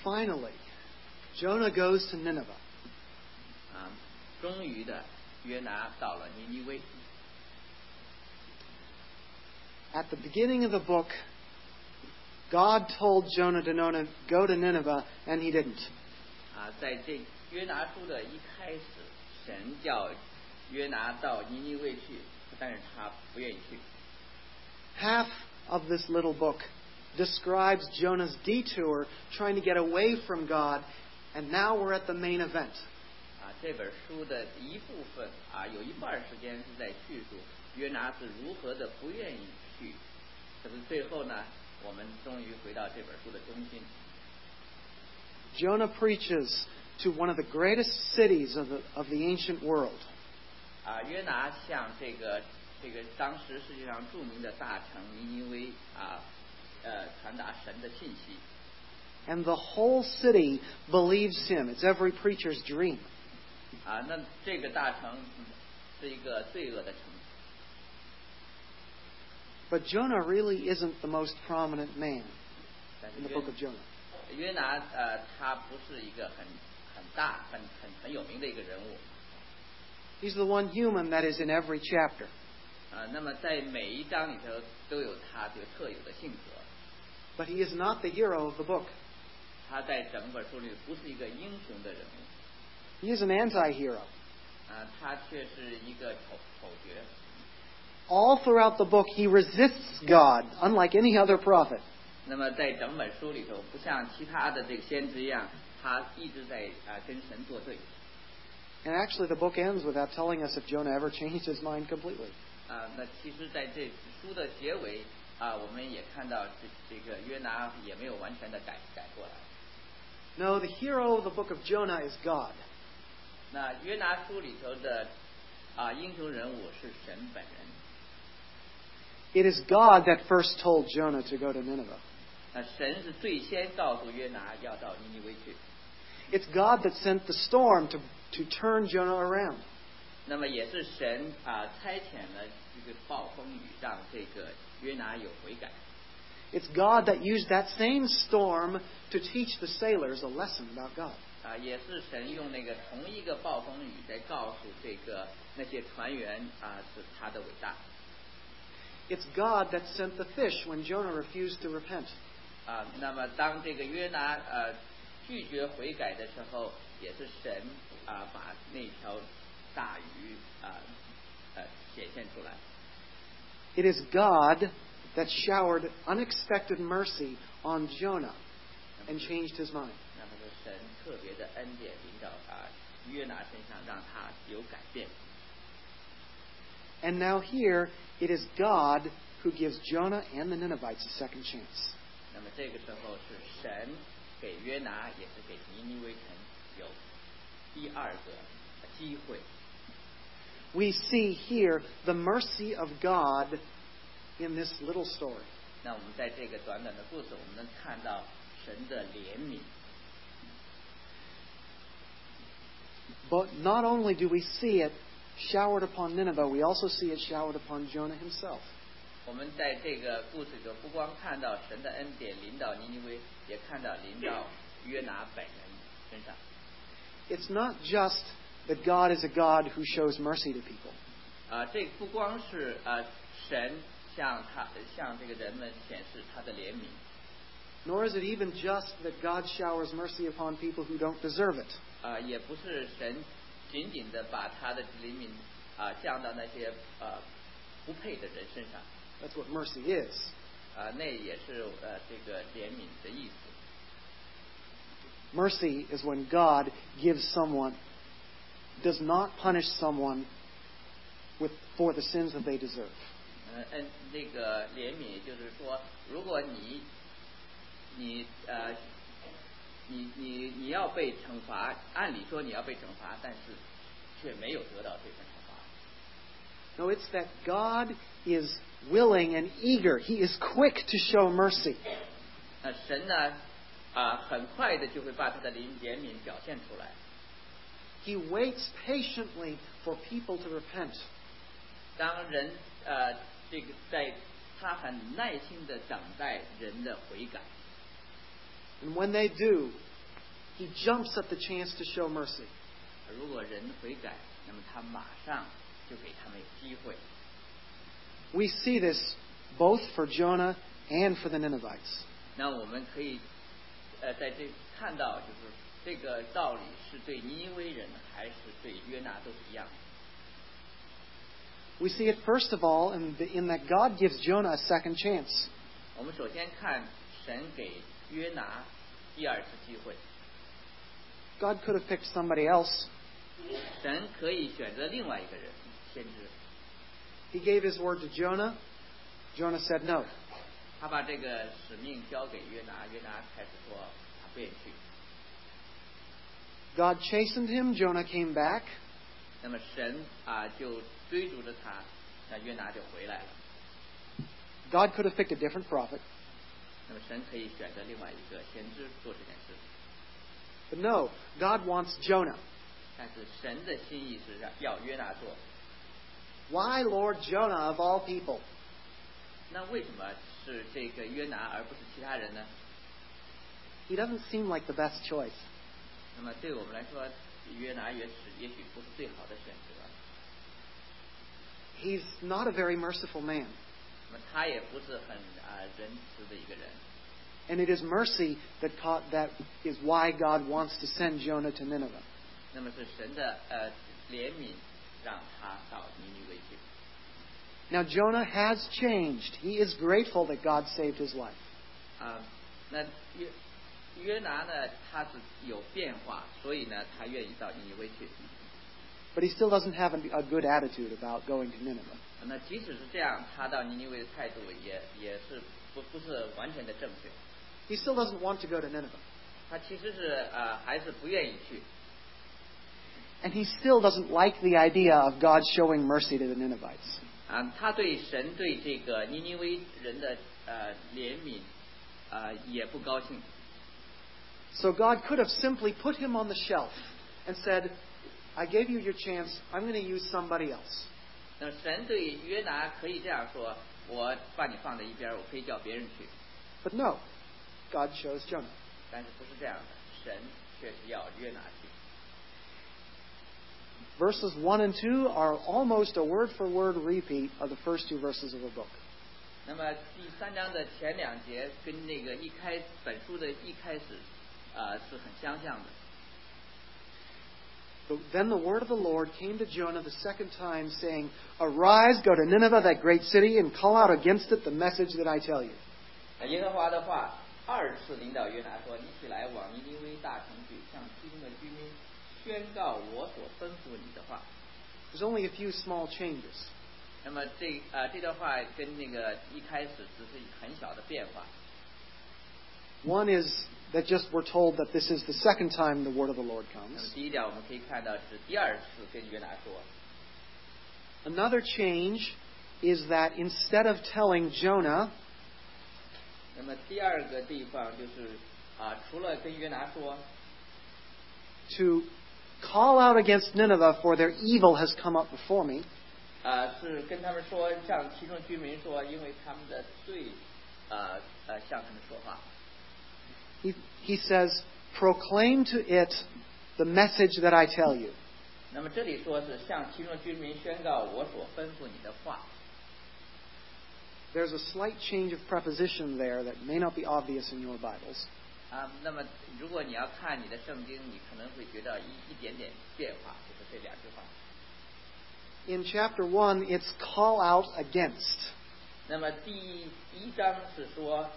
finally, Jonah goes to Nineveh. 终于的，约拿到了尼尼微。 At the beginning of the book, God told Jonah to go to Nineveh, and he didn't. 在这约拿书的一开始，神叫约拿到尼尼微去，但是他不愿意去。 Half of this little book describes Jonah's detour trying to get away from God, and now we're at the main event. 这本书的一部分有一半时间是在叙述约拿是如何的不愿意去，可是最后呢，我们终于回到这本书的中心。 Jonah preaches to one of the greatest cities of the ancient world. 约拿向这个当时世界上著名的大城尼尼微传达神的信息。 And the whole city believes him. It's every preacher's dream. 那这个大城是一个罪恶的城。 But Jonah really isn't the most prominent man in the book of Jonah. 约拿他不是一个很大很有名的一个人物。 He's the one human that is in every chapter. 那么在每一章里头都有他这个特有的性格。 But he is not the hero of the book. 他在整本书里不是一个英雄的人物。 He is an anti-hero. 他却是一个丑角。 All throughout the book, he resists God, unlike any other prophet. 那么在整本书里头，不像其他的这个先知一样，他一直在跟神作对。 And actually, the book ends without telling us if Jonah ever changed his mind completely. 那其实在这书的结尾我们也看到这个约拿也没有完全的改过来。 No, the hero of the book of Jonah is God. 那约拿书里头的英雄人物是神本人。 It is God that first told Jonah to go to Nineveh. 神是最先告诉约拿要到尼尼微去。 It's God that sent the storm to turn Jonah around. 那么也是神差遣了这个暴风雨，让这个约拿有悔改。 It's God that used that same storm to teach the sailors a lesson about God. 也是神用那个同一个暴风雨在告诉那些船员是他的伟大。 It's God that sent the fish when Jonah refused to repent. 那么当这个约拿拒绝悔改的时候，也是神把那条大鱼显现出来。 It is God that showered unexpected mercy on Jonah and changed his mind. 那么是神特别的恩典临到约拿身上，让他有改变。 And now here, it is God who gives Jonah and the Ninevites a second chance. 那么这个时候是神给约拿，也是给尼尼微城有第二个机会。 We see here the mercy of God in this little story. 那我们在这个短短的故事，我们能看到神的怜悯。 But not only do we see it showered upon Nineveh, we also see it showered upon Jonah himself. 我们在这个故事中不光看到神的恩典临到尼尼微，也看到临到约拿本人身上。 It's not just that God is a God who shows mercy to people. 这不光是神向这个人们显示他的怜悯。 Nor is it even just that God showers mercy upon people who don't deserve it. 也不是神仅仅的把他的怜悯降到那些不配的人身上。 That's what mercy is. 那也是这个怜悯的意思。 Mercy is when God does not punish someone for the sins that they deserve. 这个怜悯就是说，如果你要被惩罚，按理说你要被惩罚，但是却没有得到这份惩罚。 No, it's that God is willing and eager. He is quick to show mercy. 神呢，很快的就会把他的怜悯表现出来。 He waits patiently for people to repent. 当人这个在他很耐心的等待人的悔改。 And when they do, he jumps at the chance to show mercy. 如果人悔改，那么他马上就给他们机会。 We see this both for Jonah and for the Ninevites. 那我们可以在这看到，就是这个道理是对尼尼微人还是对约拿都是一样的。 We see it first of all in that God gives Jonah a second chance. 我们首先看神给约拿第二次机会。 God could have picked somebody else. 神可以选择另外一个人先知。 He gave his word to Jonah. Jonah said no. 他把这个使命交给约拿，约拿开始说他不愿意去。 God chastened him. Jonah came back. 那么神就追逐着他，那约拿就回来了。 God could have picked a different prophet. 那么神可以选择另外一个先知做这件事。 But no, God wants Jonah. 但是神的心意是要约拿做。 Why, Lord, Jonah of all people? 那为什么是这个约拿而不是其他人呢？ He doesn't seem like the best choice. 那么对我们来说，约拿也许不是最好的选择。 He's not a very merciful man. 那么他也不是很仁慈的一个人。 And it is mercy that is why God wants to send Jonah to Nineveh. 那么是神的怜悯让他到尼尼微去。 Now Jonah has changed. He is grateful that God saved his life. 那约拿呢，他是有变化，所以呢，他愿意到尼尼微去。 But he still doesn't have a good attitude about going to Nineveh. 那即使是这样，他到尼尼微的态度也是不是完全的正确。 He still doesn't want to go to Nineveh. 他其实是还是不愿意去。 And he still doesn't like the idea of God showing mercy to the Ninevites. 他对神对这个尼尼微人的怜悯也不高兴。 So God could have simply put him on the shelf and said, I gave you your chance, I'm going to use somebody else. 那神对约拿可以这样说，我把你放在一边，我可以叫别人去。 But no, God chose Jonah. 但是不是这样的，神却是要约拿去。 Verses 1 and 2 are almost a word-for-word repeat of the first two verses of the book. 那么第3章的前2节跟那个本书的一开始是很相像的。 Then the word of the Lord came to Jonah the second time, saying, Arise, go to Nineveh, that great city, and call out against it the message that I tell you. 耶和华的话2次领导约拿说：“你起来，往尼尼微大城去，向其中的居民宣告我所吩咐你的话。” There's only a few small changes. 那么这段话跟那个一开始只是很小的变化。 One is that just we're told that this is the second time the word of the Lord comes. 第一点我们可以看到是第2次跟约拿说。 Another change is that instead of telling Jonah, 那么第2个地方就是除了跟约拿说 to call out against Nineveh, for their evil has come up before me. 是跟他们说，向其中居民说，因为他们的罪向他们说话。 He says, proclaim to it the message that I tell you. 那么这里说是向其中居民宣告我所吩咐你的话。 There's a slight change of preposition there that may not be obvious in your Bibles. 那么如果你要看你的圣经，你可能会觉得一点点变化，就是这2句话。 In chapter 1, it's call out against. 那么第1章是说，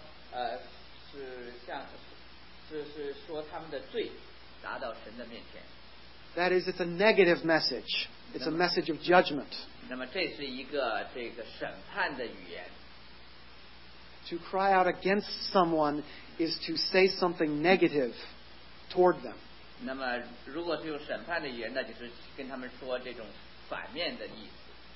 是说他们的罪达到神的面前。 That is, it's a negative message. It's a message of judgment. 那么这是一个这个审判的语言。 To cry out against someone is to say something negative toward them. 那么如果是用审判的语言，那就是跟他们说这种反面的意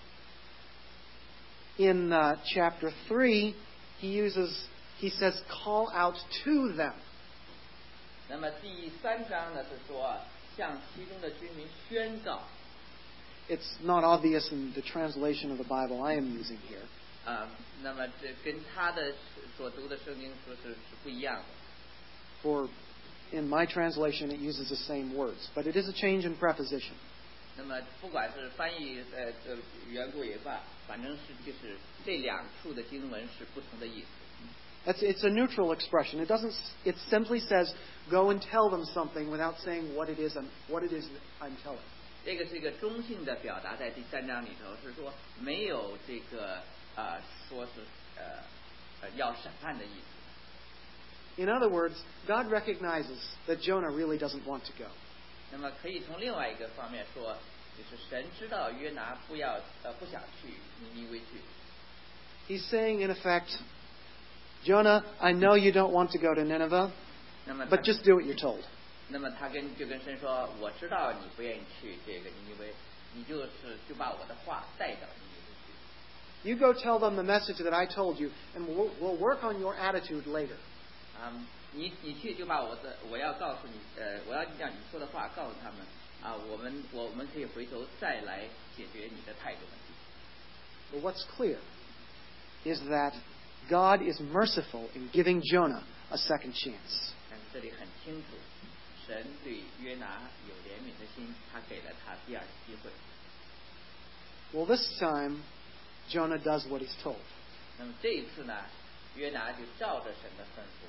思。 In chapter 3, he says, call out to them. 那么第3章呢是说向其中的居民宣告。 It's not obvious in the translation of the Bible I am using here. 那么这跟他的所读的圣经说是不一样的。 For in my translation, it uses the same words, but it is a change in preposition. 那么不管是翻译缘故也罢，反正是就是这两处的经文是不同的意思。 It's a neutral expression. It simply says, "Go and tell them something," without saying what it is I'm telling. 这个是一个中性的表达，在第3章里头是说没有这个说是要审判的意思。 In other words, God recognizes that Jonah really doesn't want to go. 那么可以从另外一个方面说，就是神知道约拿不想去尼尼微去。 He's saying, in effect, Jonah, I know you don't want to go to Nineveh, but just do what you're told. 那么他就跟神说，我知道你不愿意去这个尼尼微，你就把我的话带到尼尼微去。 You go tell them the message that I told you, and we'll work on your attitude later. 你去就把我要告诉你，我要让你说的话告诉他们我们可以回头再来解决你的态度问题。 But what's clear is that God is merciful in giving Jonah a second chance. 但是这里很清楚，神对约拿有怜悯的心，他给了他第二次机会。 Well, this time, Jonah does what he's told. 那么这一次呢，约拿就照着神的吩咐。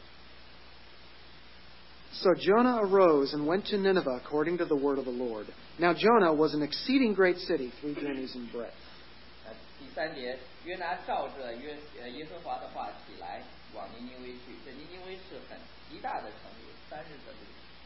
So Jonah arose and went to Nineveh according to the word of the Lord. Now Jonah was an exceeding great city, 3 journeys in breadth. 第3节，约拿照着耶和华的话起来，往尼尼微去。这尼尼微是很极大的城，有3日的路。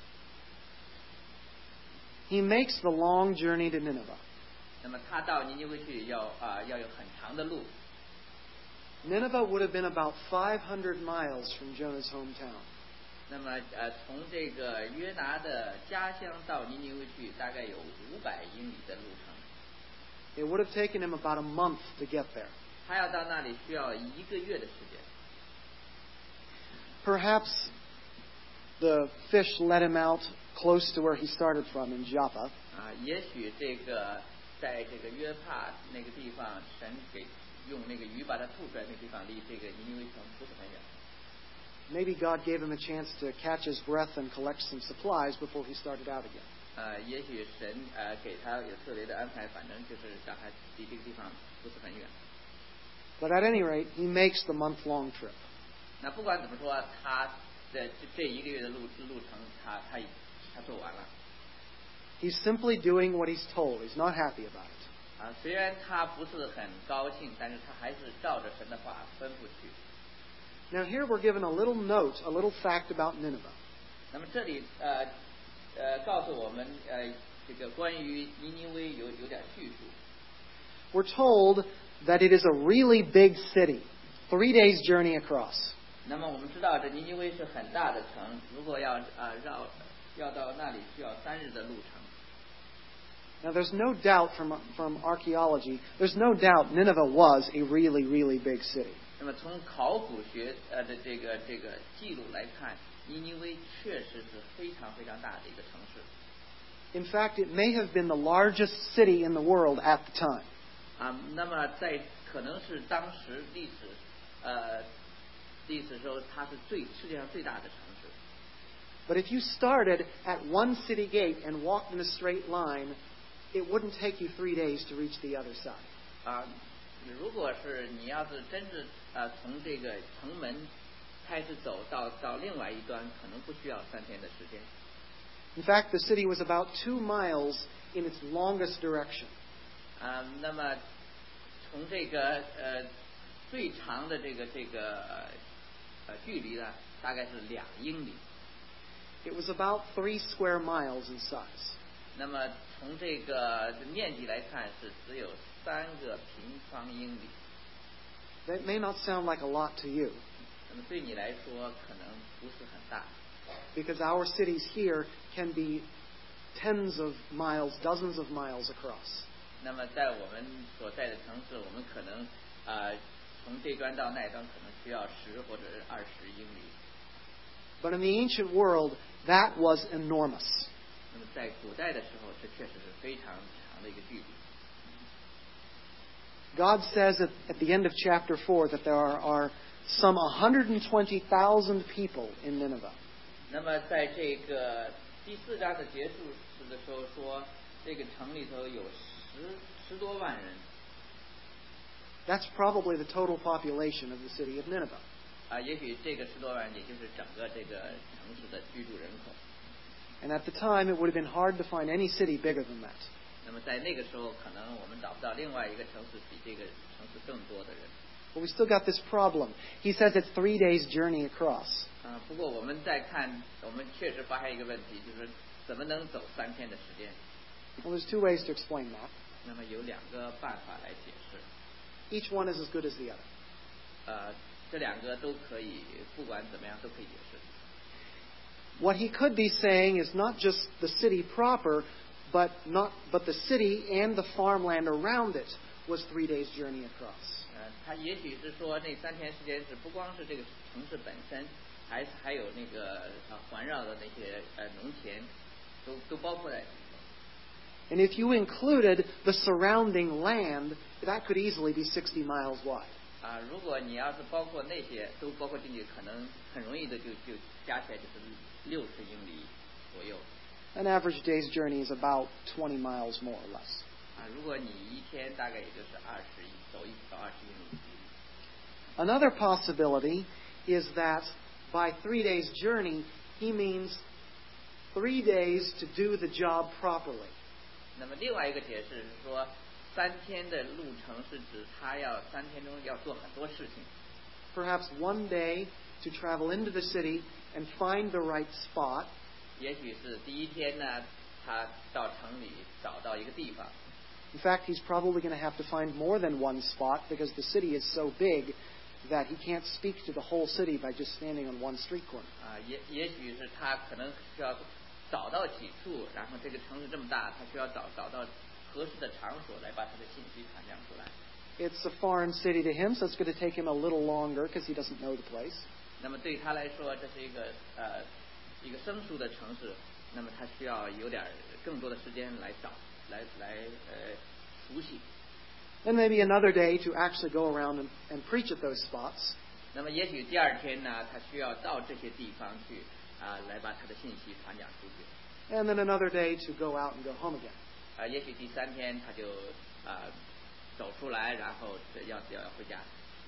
He makes the long journey to Nineveh. 那么他到尼尼微去要有很长的路。 Nineveh would have been about 500 miles from Jonah's hometown. 那么从这个约拿的家乡到尼尼微去，大概有500英里的路程。 It would have taken him about a month to get there. 他要到那里需要1个月的时间。 Perhaps the fish let him out close to where he started from in Joppa. 也许这个在这个约帕那个地方，神给用那个鱼把它吐出来，那个地方离这个尼尼微城不是很远。 Maybe God gave him a chance to catch his breath and collect some supplies before he started out again. 也许神给他有特别的安排，反正就是让他离这个地方不是很远。 But at any rate, he makes the month-long trip. 那不管怎么说，他的这1个月的路程，他做完了。 He's simply doing what he's told. He's not happy about it. 虽然他不是很高兴，但是他还是照着神的话吩咐去。 Now here we're given a little note, a little fact about Nineveh. 那么这里告诉我们这个关于尼尼微有点叙述。 We're told that it is a really big city, 3 days' journey across. 那么我们知道这尼尼微是很大的城，如果要到那里需要3日的路程。 Now there's no doubt from archaeology, there's no doubt Nineveh was a really, really big city. 那么从考古学的这个记录来看，尼尼微确实是非常非常大的一个城市。 In fact, it may have been the largest city in the world at the time. 那么可能是当时历史时候，它是世界上最大的城市。 But if you started at one city gate and walked in a straight line, it wouldn't take you 3 days to reach the other side. 如果是你要是真是从这个城门开始走到另外一端，可能不需要3天的时间。 In fact, the city was about 2 miles in its longest direction. 那么从这个最长的这个距离呢，大概是2英里。 It was about 3 square miles in size. 那么从这个面积来看，是只有3个平方英里。 That may not sound like a lot to you. 那么对你来说可能不是很大。 Because our cities here can be tens of miles, dozens of miles across. 那么在我们所在的城市，我们可能从这端到那端可能需要10或者是20英里。 But in the ancient world, that was enormous. 那么在古代的时候，这确实是非常长的一个距离。 God says at the end of chapter 4 that there are some 120,000 people in Nineveh. 那么在这个第4章的结束时的时候说，这个城里头有10多万人。 That's probably the total population of the city of Nineveh. 也许这个10多万人也就是整个这个城市的居住人口。 And at the time, it would have been hard to find any city bigger than that. 那么在那个时候，可能我们找不到另外一个城市比这个城市更多的人。 But we still got this problem. He says it's 3 days' journey across. 不过我们再看，我们确实发现一个问题，就是怎么能走3天的时间？ Well, there's 2 ways to explain that. 那么有2个办法来解释。 Each one is as good as the other. 这2个都可以，不管怎么样都可以解释。 What he could be saying is not just the city proper, but the city and the farmland around it was 3 days' journey across. 他也许是说那3天时间是不光是这个城市本身，还有那个环绕的那些农田，都包括在里头。 And if you included the surrounding land, that could easily be 60 miles wide. 如果你要是包括那些都包括进去，可能很容易的就加起来就是60英里左右。 An average day's journey is about 20 miles more or less. 如果你一天大概也就是走20英里。 Another possibility is that by 3 days' journey, he means 3 days to do the job properly. 那么另外一个解释是说，3天的路程是指他要3天中要做很多事情。 Perhaps 1 day to travel into the city and find the right spot. 也许是第1天呢，他到城里找到一个地方。 In fact, he's probably going to have to find more than one spot because the city is so big that he can't speak to the whole city by just standing on one street corner. 也许是他可能需要找到几处，然后这个城市这么大，他需要找到合适的场所来把他的信息传讲出来。 It's a foreign city to him, so it's going to take him a little longer because he doesn't know the place. 那么对他来说，这是一个生疏的城市，那么他需要有点更多的时间来找，来熟悉。 Then maybe another day to actually go around and preach at those spots. 那么也许第2天呢，他需要到这些地方去来把他的信息传讲出去。 And then another day to go out and go home again. 也许第3天他就走出来，然后要回家。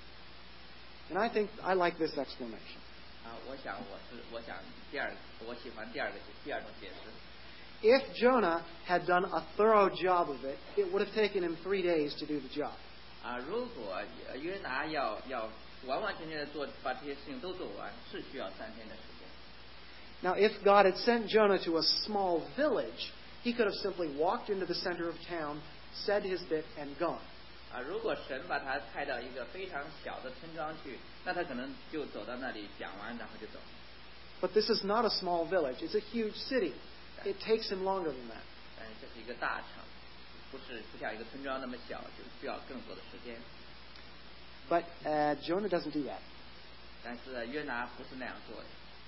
And I like this explanation. 我想我喜欢第二种解释。 If Jonah had done a thorough job of it, it would have taken him 3 days to do the job. 如果约拿要完完全全的把这些事情都做完，是需要3天的时间。 Now, if God had sent Jonah to a small village, he could have simply walked into the center of town, said his bit, and gone. 如果神把他派到一个非常小的村庄去，那他可能就走到那里讲完，然后就走。 But this is not a small village. It's a huge city. It takes him longer than that. 但是这是一个大城，不像一个村庄那么小，就需要更多的时间。 But Jonah doesn't do that. 但是约拿不是那样做的。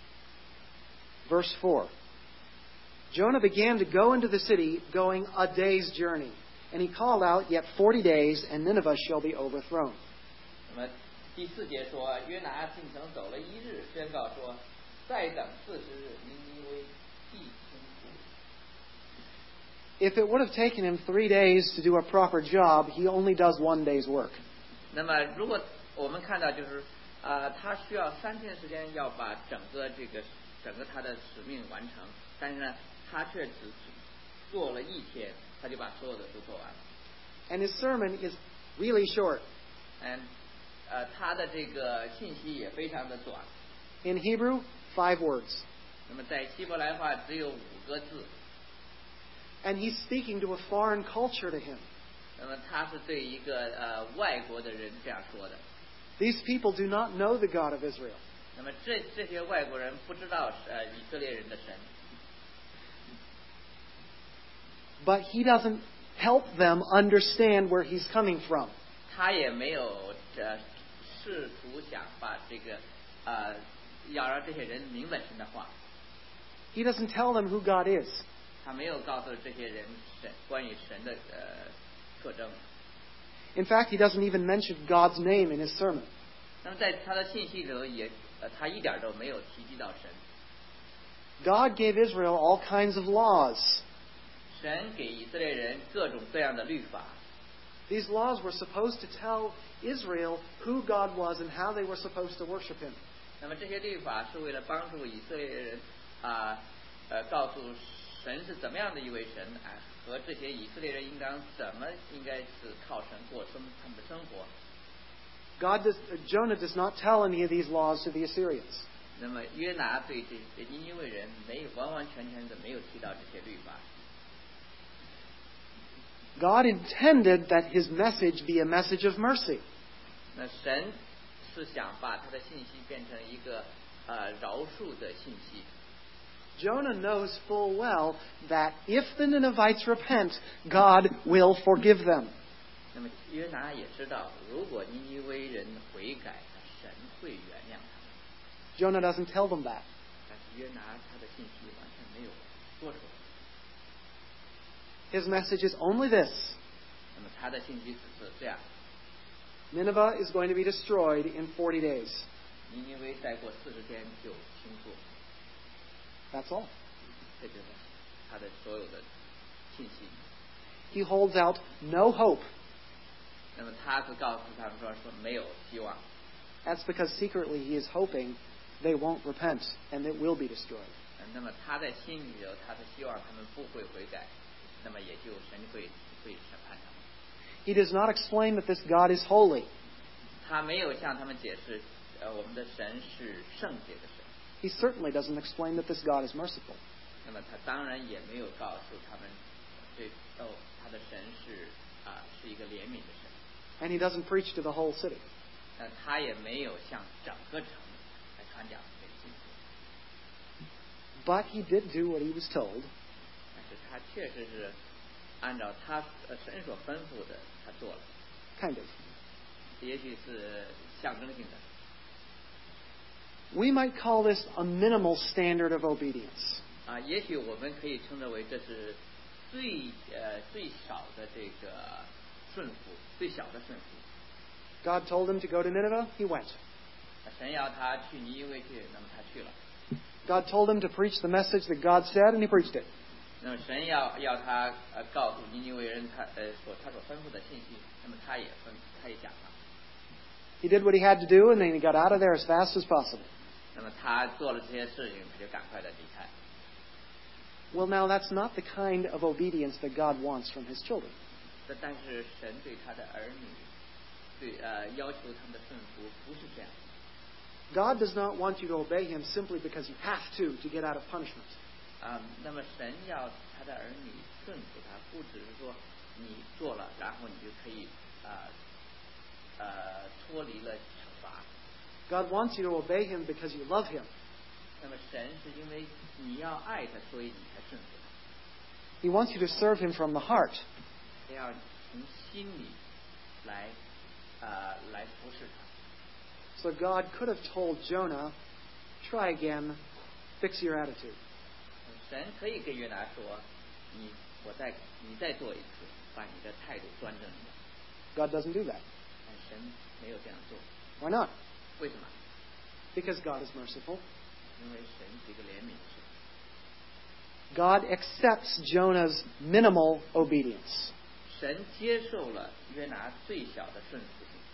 Verse 4. Jonah began to go into the city, going a day's journey. And he called out, Yet 40 days, and Nineveh shall be overthrown. 那么第4节说，约拿进城走了1日，宣告说，再等40日，尼尼微必倾覆。 If it would have taken him 3 days to do a proper job, he only does 1 day's work. 那么如果我们看到就是他需要3天的时间要把整个他的使命完成，但是呢，他却只做了1天，他就把所有的都做完了。 And his sermon is really short. 他的这个信息也非常的短。 In Hebrew, 5 words. 那么在希伯来话只有5个字。 And he's speaking to a foreign culture to him. 那么他是对一个外国的人这样说的。 These people do not know the God of Israel. 那么这些外国人不知道以色列人的神。 But he doesn't help them understand where he's coming from. 他也没有试图想把这个要让这些人明白神的话。 He doesn't tell them who God is. 他没有告诉这些人关于神的特征。 In fact, he doesn't even mention God's name in his sermon. 那么在他的信息里头他一点都没有提及到神。 God gave Israel all kinds of laws. 神给以色列人各种各样的律法， These laws were supposed to tell Israel who God was and how they were supposed to worship Him. 那么这些律法是为了帮助以色列人告诉神是怎么样的一位神和这些以色列人应该是靠神过他们的生活。 Jonah does not tell any of these laws to the Assyrians. 那么约拿对这尼尼微人完完全全的没有提到这些律法。 God intended that His message be a message of mercy. 那神是想把他的信息变成一个饶恕的信息。 Jonah knows full well that if the Ninevites repent, God will forgive them. 那么约拿也知道，如果尼尼微人悔改，神会原谅他们。 Jonah doesn't tell them that. 但是约拿他的信息完全没有说出来。 His message is only this. 那么他的信息只是这样： Nineveh is going to be destroyed in 40 days. 尼尼微再过40天就倾覆。 That's all. 这就是他的所有的信息。 He holds out no hope. 那么他是告诉他们说没有希望。 That's because secretly he is hoping they won't repent and it will be destroyed. 那么他在心里头，他是希望他们不会悔改，那么也就神会审判他们。 He does not explain that this God is holy. 他没有向他们解释，我们的神是圣洁的神。 He certainly doesn't explain that this God is merciful. 那么他当然也没有告诉他们，他的神是一个怜悯的神。 And he doesn't preach to the whole city. 他也没有向整个城来传讲这个信息。 But he did do what he was told. 但是他确实是按照神所吩咐的，他做了。 Kind of. 也许是象征性的。 We might call this a minimal standard of obedience. 也许我们可以称之为这是最少的这个顺服，最小的顺服。 God told him to go to Nineveh, he went. 神要他去尼尼微去，那么他去了。 God told him to preach the message that God said, and he preached it. 那么神要他告诉尼尼微人他所吩咐的信息，那么他也讲了。 He did what he had to do, and then he got out of there as fast as possible. 那么他做了这些事情，他就赶快的离开。 Well, now that's not the kind of obedience that God wants from His children. 但是神对他的儿女，要求他们的顺服不是这样。 God does not want you to obey Him simply because you have to get out of punishment. 那么神要他的儿女顺服他，不只是说你做了，然后你就可以脱离了惩罚。 God wants you to obey Him because you love Him. 那么神是因为你要爱他，所以你才顺服他。 He wants you to serve Him from the heart. 他要从心里来服侍他。 So God could have told Jonah, try again, fix your attitude. 神可以跟约拿说，你再做一次，把你的态度端正一点。 God doesn't do that. 但神没有这样做。 Why not? 为什么？ Because God is merciful. 因为神是一个怜悯的神。 God accepts Jonah's minimal obedience. 神接受了约拿最小的顺服性。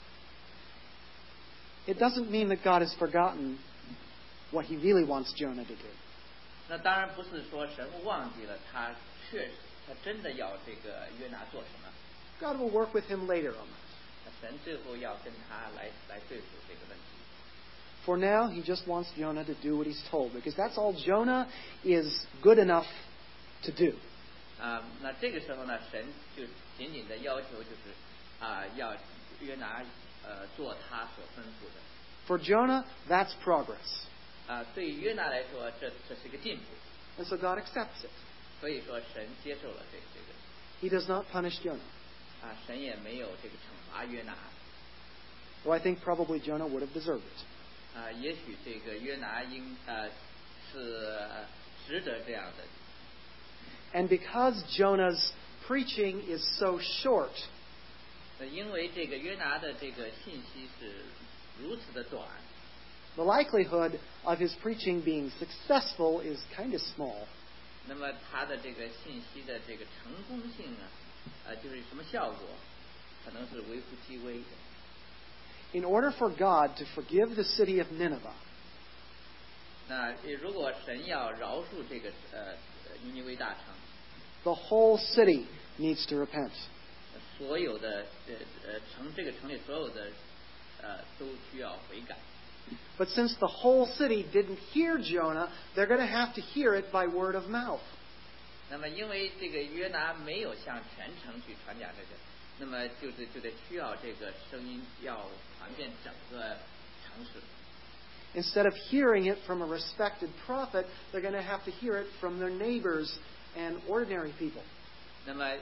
It doesn't mean that God has forgotten what He really wants Jonah to do. 那当然不是说神忘记了他真的要这个约拿做什么。 God will work with him later on that. 那神最后要跟他来对付这个问题。 For now, He just wants Jonah to do what He's told, because that's all Jonah is good enough to do. 那这个时候呢，神就仅仅的要求就是要约拿做他所吩咐的。 For Jonah, that's progress. 对于约拿来说，这是一个进步。 And so God accepts it. 所以说，神接受了这个。 He does not punish Jonah. 神也没有这个惩罚约拿。 Though I think probably Jonah would have deserved it. 也许这个约拿是值得这样的。 And because Jonah's preaching is so short, 因为这个约拿的这个信息是如此的短， the likelihood of his preaching being successful is kind of small. 那么他的这个信息的这个成功性呢，就是什么效果，可能是微乎其微的。 In order for God to forgive the city of Nineveh, 那如果神要饶恕这个尼尼微大城， the whole city needs to repent. 所有的这个城里所有的都需要悔改。 But since the whole city didn't hear Jonah, they're going to have to hear it by word of mouth. 那么因为这个约拿没有向全城去传讲这个，那么就得需要这个声音要传遍整个城市。 Instead of hearing it from a respected prophet, they're going to have to hear it from their neighbors and ordinary people. 那么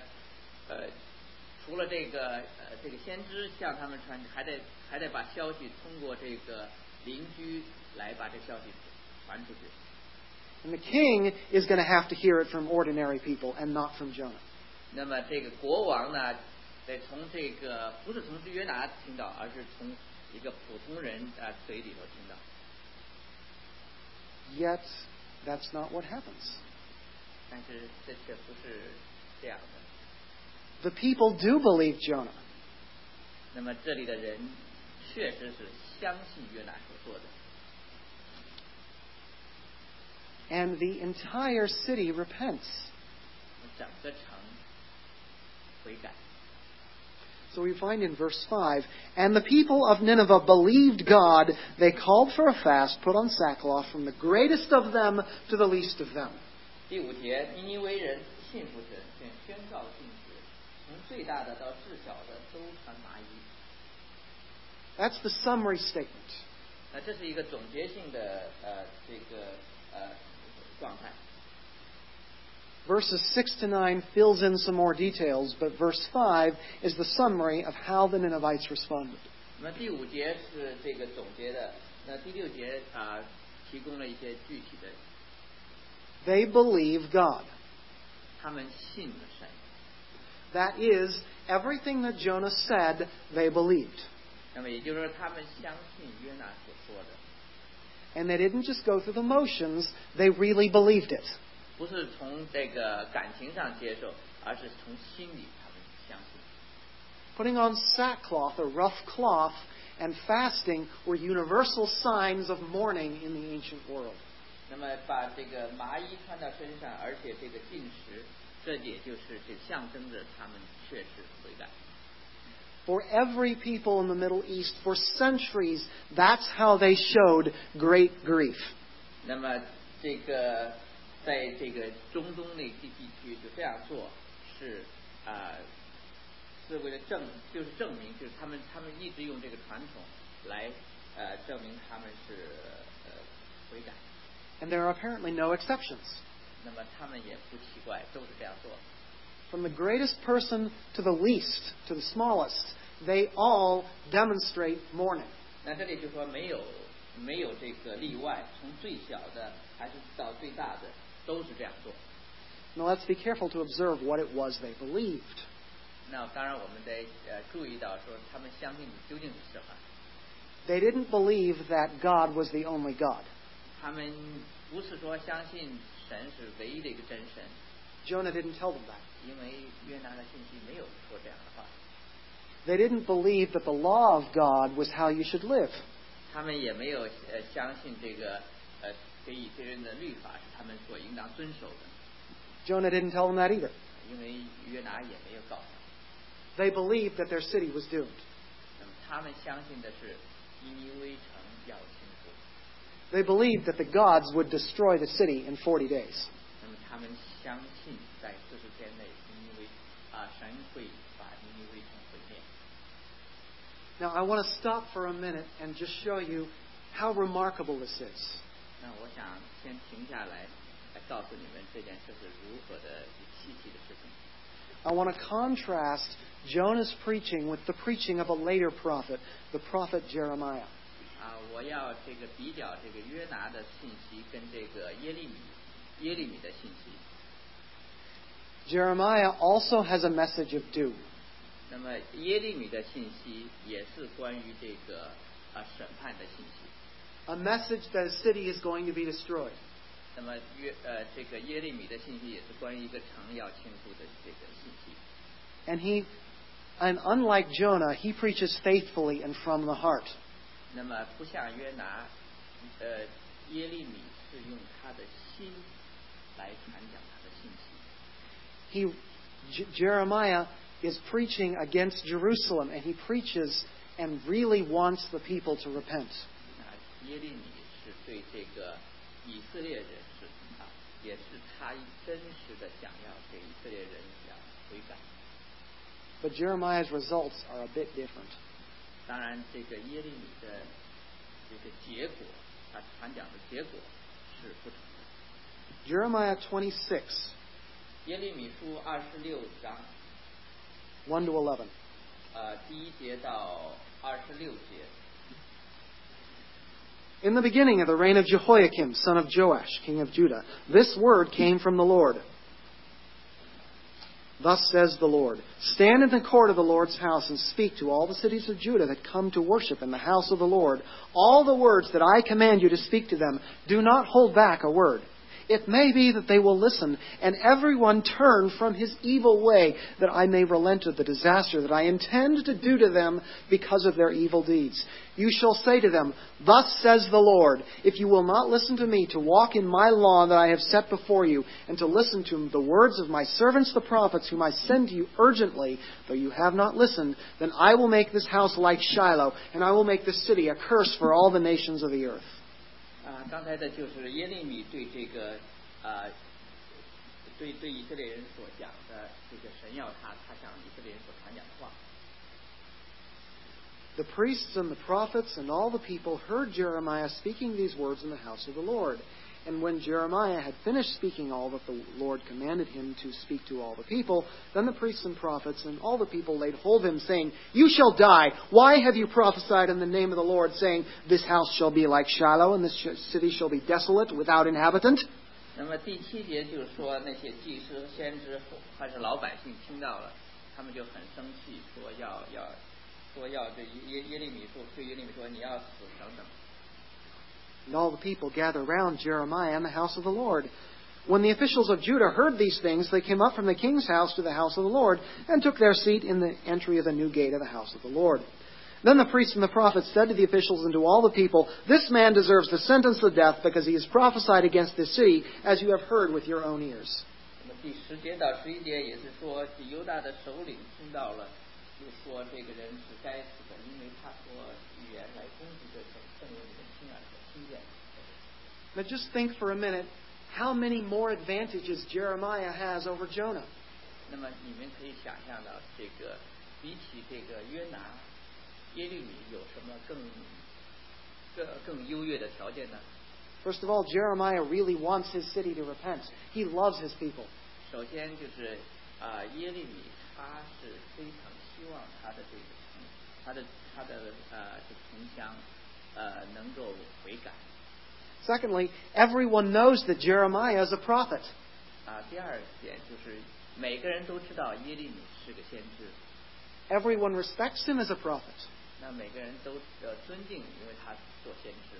除了这个先知向他们传，还得把消息通过这个邻居来把这消息传出去。 And the king is going to have to hear it from ordinary people and not from Jonah. 那么这个国王呢，得从这个不是从约拿听到，而是从一个普通人嘴里头听到。 Yet, that's not what happens. 但是这却不是这样的。 The people do believe Jonah. 那么这里的人确实是相信约拿所说的。 And the entire city repents. 整个城悔改。 So we find in verse 5, and the people of Nineveh believed God. They called for a fast, put on sackcloth, from the greatest of them to the least of them. 第5节，尼尼微人信服神，便宣告禁止，从最大的到至小的都穿麻衣。 That's the summary statement. 那这是一个总结性的这个状态。 Verses 6 to 9 fills in some more details, but verse 5 is the summary of how the Ninevites responded. 那么第5节是这个总结的，那第6节提供了一些具体的。 They believe God. 他们信了神。 That is, everything that Jonah said, they believed. 那么也就是说，他们相信约拿所说的。 And they didn't just go through the motions, they really believed it. 不是从这个感情上接受，而是从心里他们相信。 Putting on sackcloth, or rough cloth, and fasting were universal signs of mourning in the ancient world. 那么把这个麻衣穿到身上，而且这个禁食，这也就是这象征着他们确实悔改。 For every people in the Middle East, for centuries, that's how they showed great grief. 那么这个在这个中东那地区就这样做，是为了证明，就是他们一直用这个传统来证明他们是悔改。 And there are apparently no exceptions. 那么他们也不奇怪，都是这样做。 From the greatest person to the least, to the smallest, they all demonstrate mourning. 那这里就说没有这个例外，从最小的还是到最大的，都是这样做。 Now let's be careful to observe what it was they believed. 那当然我们得注意到说他们相信的究竟是什么。 They didn't believe that God was the only God. 他们不是说相信神是唯一的一个真神。 Jonah didn't tell them that. 因为约拿的信息没有说这样的话。 They didn't believe that the law of God was how you should live. 他们也没有相信这个给以色列人的律法是他们所应当遵守的。 Jonah didn't tell them that either. 因为约拿也没有告诉他们。 They believed that their city was doomed. 那么他们相信的是尼尼微城要倾覆。 They believed that the gods would destroy the city in 40 days. 那么他们相信在40天内神会把尼尼微城毁灭。 Now I want to stop for a minute and just show you how remarkable this is. 那我想先停下来告诉你们这件事是如何的稀奇的事情。 I want to contrast Jonah's preaching with the preaching of a later prophet, the prophet Jeremiah. 我要这个比较这个约拿的信息跟这个耶利米的信息。 Jeremiah also has a message of doom. 那么耶利米的信息也是关于这个审判的信息。 a message that a city is going to be destroyed. 那么这个耶利米的信息也是关于一个城要倾覆的这个信息。 And unlike Jonah, he preaches faithfully and from the heart. 那么不像约拿，耶利米是用他的心来传讲他的信息。 Jeremiah is preaching against Jerusalem, and he preaches and really wants the people to repent. 耶利米是对这个以色列人也是他真实的想要给以色列人讲悔改。 But Jeremiah's results are a bit different. 当然，这个耶利米的这个结果，他传讲的结果是不同的。 Jeremiah 26. 耶利米书26章 1 to 11. 第1节到26节。 In the beginning of the reign of Jehoiakim, son of Joash, king of Judah, this word came from the Lord. Thus says the Lord, stand in the court of the Lord's house and speak to all the cities of Judah that come to worship in the house of the Lord all the words that I command you to speak to them. Do not hold back a word. It may be that they will listen, and everyone turn from his evil way, that I may relent of the disaster that I intend to do to them because of their evil deeds. You shall say to them, thus says the Lord, if you will not listen to me to walk in my law that I have set before you, and to listen to the words of my servants the prophets, whom I send to you urgently, though you have not listened, then I will make this house like Shiloh, and I will make this city a curse for all the nations of the earth. 刚才的就是耶利米对这个对以色列人所讲的这个神要他向以色列人所传讲的话。 The priests and the prophets and all the people heard Jeremiah speaking these words in the house of the Lord. And when Jeremiah had finished speaking all that the Lord commanded him to speak to all the people, then the priests and prophets and all the people laid hold of him, saying, You shall die. Why have you prophesied in the name of the Lord, saying, This house shall be like Shiloh, and this city shall be desolate, without inhabitant? 那么第7节就是说，那些祭司和先知还是老百姓听到了，他们就很生气，说要对耶利米说你要死等等。 And all the people gathered round Jeremiah in the house of the Lord. When the officials of Judah heard these things, they came up from the king's house to the house of the Lord, and took their seat in the entry of the new gate of the house of the Lord. Then the priests and the prophets said to the officials and to all the people, This man deserves the sentence of death, because he has prophesied against this city, as you have heard with your own ears. 第10节到11节也是说，犹大的首领听到了，就说这个人是该死的，因为他说语言来攻击这城，正如你们亲耳所听见。 Now just think for a minute how many more advantages Jeremiah has over Jonah. 那么你们可以想象到，这个比起这个约拿、耶利米有什么更优越的条件呢？ First of all, Jeremiah really wants his city to repent. He loves his people. 首先就是耶利米他是非常希望他的这个城，他的这个城乡能够悔改。 Secondly, everyone knows that Jeremiah is a prophet. 第二点就是每个人都知道耶利米是个先知。 Everyone respects him as a prophet. 那每个人都尊敬，因为他做先知。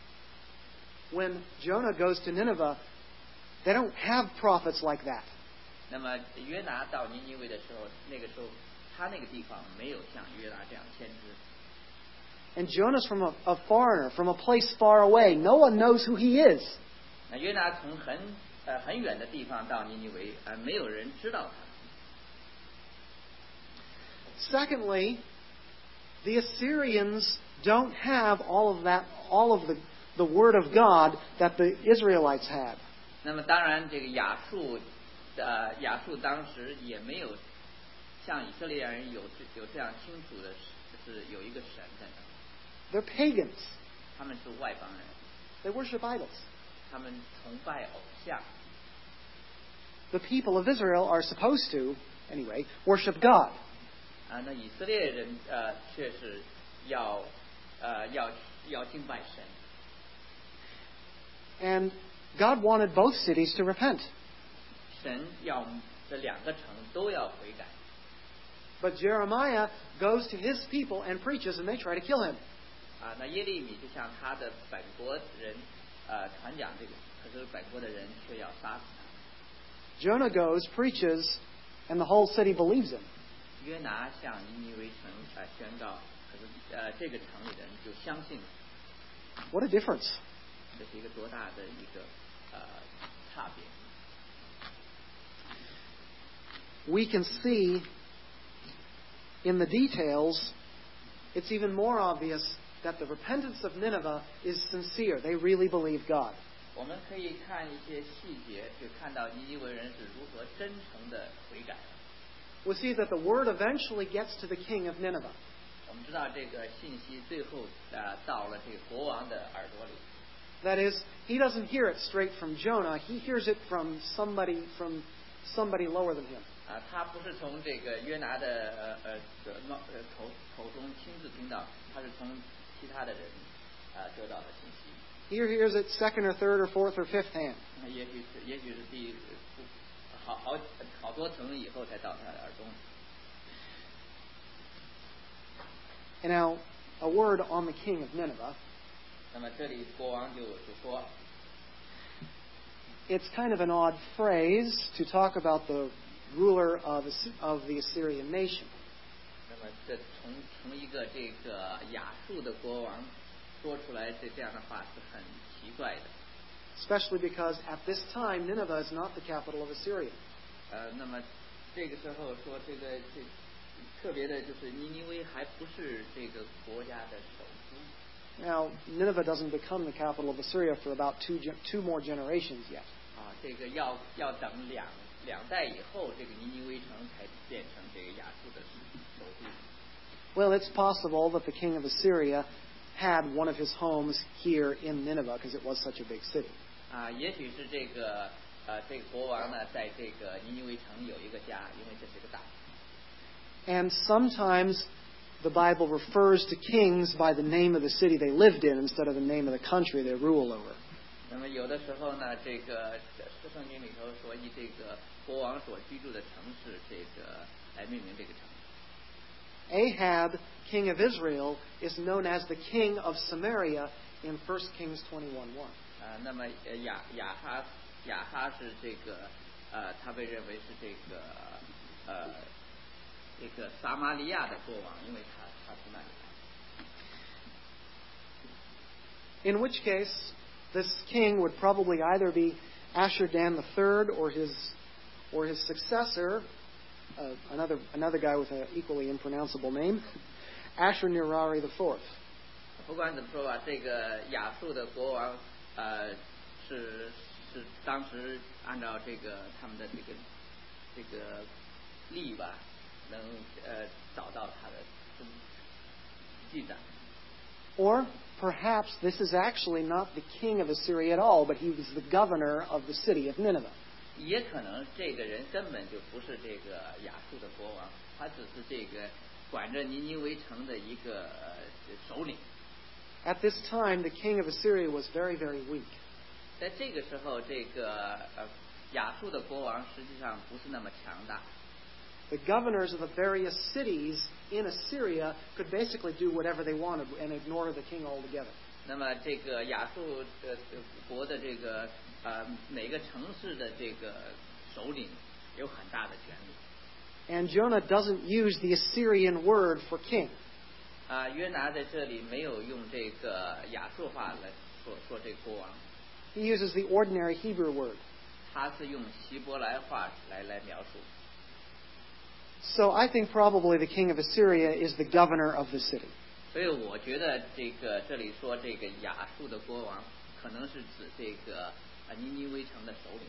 When Jonah goes to Nineveh, they don't have prophets like that. 那么约拿到尼尼微的时候，那个时候他那个地方没有像约拿这样的先知。 And Jonah's from a foreigner, from a place far away. No one knows who he is. 那约拿从很远的地方到尼尼微，没有人知道他。 Secondly, the Assyrians don't have all of the word of God that the Israelites had. 那么当然，这个亚述当时也没有像以色列人有这样清楚的是有一个神在那。 They're pagans. 他们是外邦人。 They worship idols. 他们崇拜偶像。 The people of Israel are supposed to, anyway, worship God. 那以色列人却是要敬拜神。 And God wanted both cities to repent. 神要这两个城都要悔改。 But Jeremiah goes to his people and preaches, and they try to kill him. 那耶利米就向他的本国人传讲这个，可是本国的人却要杀死他。 Jonah goes, preaches, and the whole city believes him. 约拿向尼尼微城宣告，可是这个城里的人就相信了。 What a difference. 这是一个多大的一个差别。 We can see in the details, it's even more obvious that the repentance of Nineveh is sincere. They really believe God. 我们可以看一些细节，就看到尼尼微人是如何真诚的悔改。 We see that the word eventually gets to the king of Nineveh. 我们知道这个信息最后到了这个国王的耳朵里。 That is, he doesn't hear it straight from Jonah. He hears it from somebody lower than him. 他不是从这个约拿的口中亲自听到，他是从其他的人得到的信息。 He hears it second or third or fourth or fifth hand. 也许是好多层以后才到他的耳中。 And now, a word on the king of Nineveh. 那么这里国王就说， It's kind of an odd phrase to talk about the ruler of the Assyrian nation. 那么这从一个这个亚述的国王说出来这样的话是很奇怪的。 Especially because at this time, Nineveh is not the capital of Assyria. 那么这个时候说这特别的就是尼尼微还不是这个国家的首都。 Now, Nineveh doesn't become the capital of Assyria for about two more generations yet. 这个要等两代以后，这个尼尼微城才变成这个亚述的首都。 Well, it's possible that the king of Assyria had one of his homes here in Nineveh because it was such a big city. 也许是这个国王呢，在这个尼尼微城有一个家，因为这是个大。 And sometimes the Bible refers to kings by the name of the city they lived in instead of the name of the country they rule over. 那么有的时候呢，这个圣经里头说以这个国王所居住的城市这个来命名这个城。 Ahab, king of Israel, is known as the king of Samaria in 1 Kings 21:1. 那么亚哈是这个他被认为是这个撒玛利亚的国王，因为他从那里来。 In which case, this king would probably either be Ashur-dan III or his successor, another guy with an equally impronounceable name, Ashur-nirari IV. 不管怎么说吧，这个亚述的国王是当时按照这个他们的这个历吧，能找到他的记载。 Or perhaps this is actually not the king of Assyria at all, but he was the governor of the city of Nineveh. 也可能这个人根本就不是这个亚述的国王，他只是这个管着尼尼微城的一个首领。 At this time, the king of Assyria was very, very weak. 在这个时候，这个亚述的国王实际上不是那么强大。 The governors of the various cities in Assyria could basically do whatever they wanted and ignore the king altogether. 那么这个亚述国的这个每个城市的这个首领有很大的权力。 And Jonah doesn't use the Assyrian word for king. 约拿在这里没有用这个亚述话来说这个国王， He uses the ordinary Hebrew word. 他是用希伯来话来描述。 So I think probably the king of Assyria is the governor of the city. 所以我觉得这里说这个亚述的国王，可能是指这个尼尼微城的首领。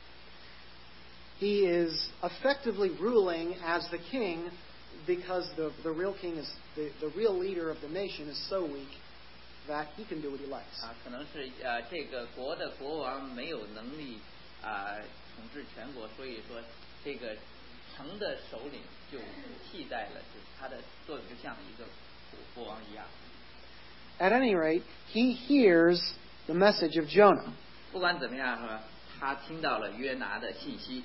He is effectively ruling as the king because the real king is the real leader of the nation is so weak that he can do what he likes. 可能是这个国的国王没有能力统治全国，所以说这个城的首领就替代了，就是他的作用就像一个国王一样。 At any rate, he hears the message of Jonah. 不管怎么样是吧，他听到了约拿的信息，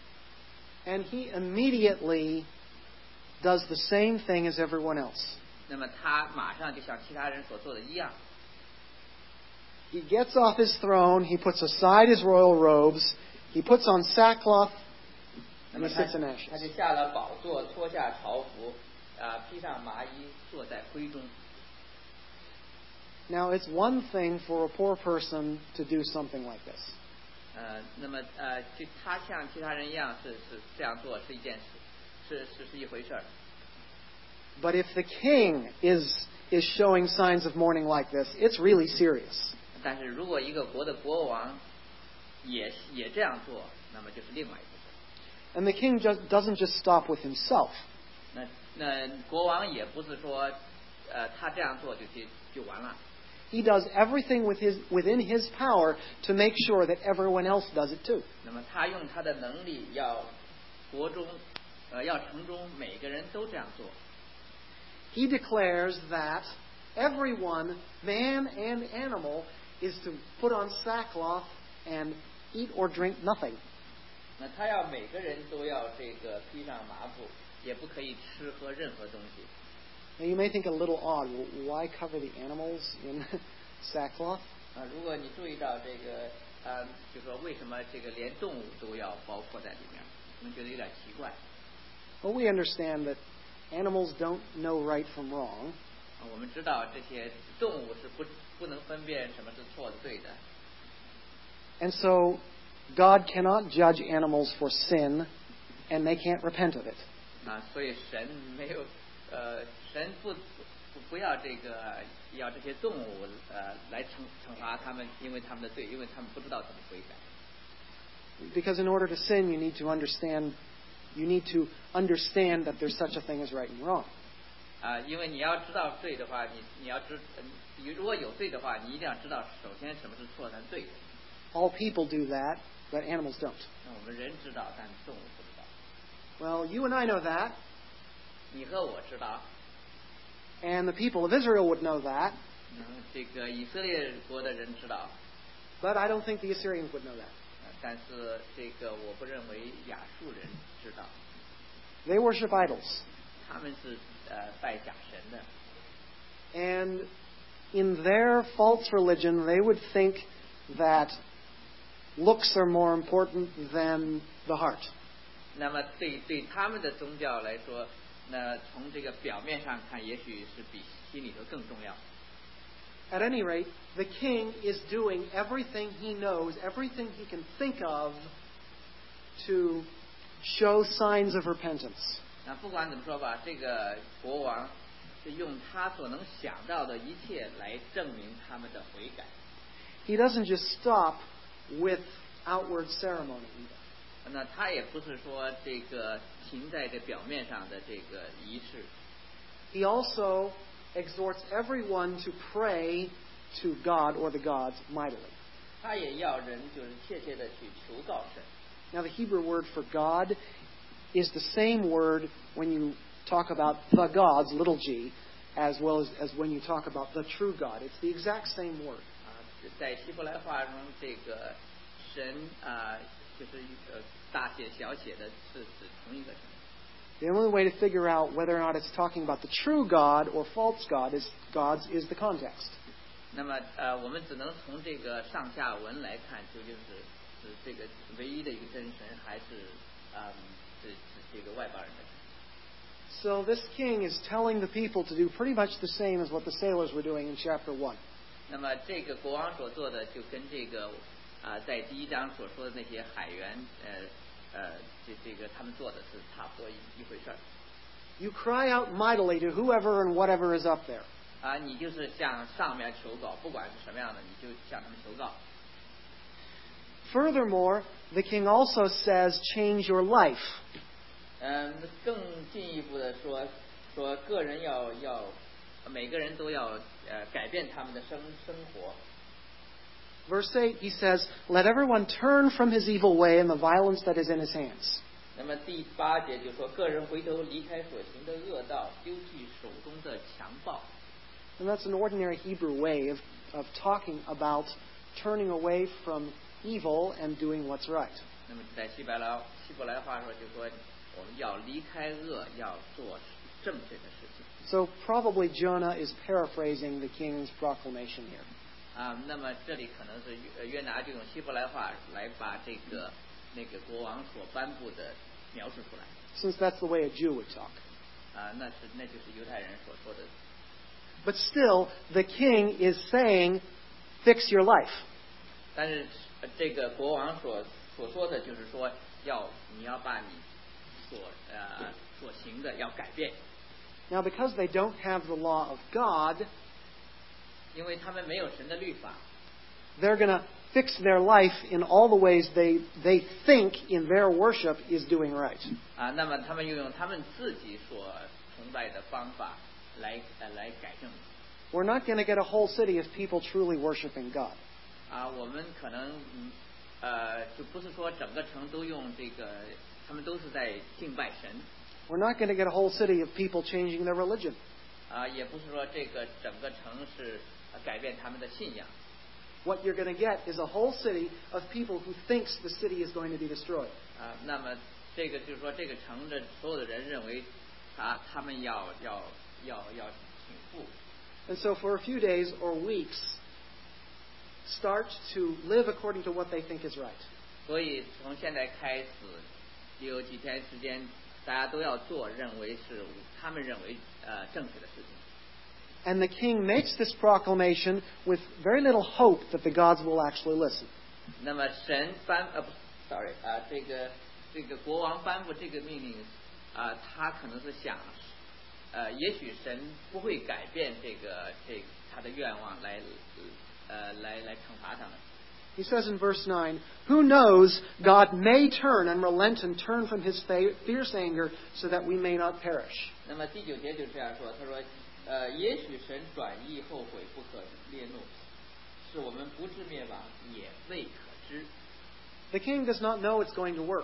And he immediately does the same thing as everyone else. 那么他马上就像其他人所做的一样， He gets off his throne, he puts aside his royal robes, he puts on sackcloth, 那 and 么 he 他 sits in ashes. 他就下了宝座，脱下朝服，披上麻衣，坐在灰中。 Now, it's one thing for a poor person to do something like this. 那么就他像其他人一样是这样做是一件事，是一回事儿。 But if the king is showing signs of mourning like this, it's really serious. 但是如果一个国的国王也这样做，那么就是另外一回事。 And the king doesn't just stop with himself. 那国王也不是说他这样做就完了。 He does everything within his power to make sure that everyone else does it too. 那么他用他的能力要城中每个人都这样做。 He declares that everyone, man and animal, is to put on sackcloth and eat or drink nothing. 那他要每个人都要这个披上麻布，也不可以吃喝任何东西。 Now you may think a little odd, why cover the animals in sackcloth? 如果你注意到这个就说为什么这个连动物都要包括在里面，可能觉得有点奇怪。 Well, we understand that animals don't know right from wrong. 我们知道这些动物是不能分辨什么是错的对的。 And so God cannot judge animals for sin, and they can't repent of it. 所以神没有神不要要这些动物来惩罚他们，因为他们的罪，因为他们不知道怎么悔改。 Because in order to sin, you need to understand that there's such a thing as right and wrong. 因为你要知道罪的话，如果有罪的话，你一定要知道首先什么是错，但对的。 All people do that, but animals don't. 那我们人知道，但动物不知道。 Well, you and I know that, 你和我知道， and the people of Israel would know that, 这个以色列国的人知道， but I don't think the Assyrians would know that. 但是这个我不认为亚述人知道， They worship idols. 他们是拜假神的。 And in their false religion, they would think that looks are more important than the heart. 那么对他们的宗教来说，那从这个表面上看，也许是比心里头更重要。 At any rate, the king is doing everything he knows, everything he can think of to show signs of repentance. 那不管怎么说吧，这个国王是用他所能想到的一切来证明他们的悔改。 He doesn't just stop with outward ceremony either. 那他也不是说这个停在这表面上的这个仪式。 He also exhorts everyone to pray to God or the gods mightily. 他也要人就是切切的去求告神。 Now, the Hebrew word for God is the same word when you talk about the gods, little g, as well as when you talk about the true God. It's the exact same word. 在希伯来话中，这个神就是大写小写的是指同一个神。 The only way to figure out whether or not it's talking about the true God or false gods is the context. 那么我们只能从这个上下文来看，究竟是这个唯一的一个真神，还是是这个外邦人的神。 So this king is telling the people to do pretty much the same as what the sailors were doing in chapter 1. 那么这个国王所做的，就跟这个在第一章所说的那些海员这个他们做的是差不多一回事儿。 You cry out mightily to whoever and whatever is up there. 你就是向上面求告，不管是什么样的，你就向他们求告。 Furthermore, the king also says, change your life. 更进一步的说个人要每个人都要改变他们的生活。 Verse 8, he says, let everyone turn from his evil way and the violence that is in his hands. 那么第8节就说，个人回头离开所行的恶道，丢弃手中的强暴。 And that's an ordinary Hebrew way of talking about turning away from evil and doing what's right. 那么在希伯来话说，就说我们要离开恶，要做正确的事情。 So probably Jonah is paraphrasing the king's proclamation here. 那么这里可能是约拿就用希伯来话来把那个国王所颁布的描述出来。 Since that's the way a Jew would talk. 那就是犹太人所说的。 But still, the king is saying, "Fix your life." 但是这个国王所说的就是说，你要把你所行的要改变。 Now, because they don't have the law of God, 因为他们没有神的律法 they're going to fix their life in all the ways they think in their worship is doing right. 那么他们又用他们自己所崇拜的方法来改正。 We're not going to get a whole city of people truly worshiping God. 我们可能就不是说整个城都用这个，他们都是在敬拜神。 We're not going to get a whole city of people changing their religion. 也不是说这个整个城是改变他们的信仰。 What you're going to get is a whole city of people who thinks the city is going to be destroyed. 那么这个就是说，这个城的所有的人认为他们要倾覆。 And so for a few days or weeks, start to live according to what they think is right. 所以从现在开始，有几天时间，大家都要做他们认为正确的事情。 And the king makes this proclamation with very little hope that the gods will actually listen. 那么神这个国王颁布这个命令他可能是想也许神不会改变他的愿望来惩罚他们。 He says in verse 9, "Who knows, God may turn and relent and turn from his fierce anger so that we may not perish." 那么第9节就这样说，他说也许神转意后悔，不可烈怒，使我们不致灭亡，也未可知。 The king does not know it's going to work.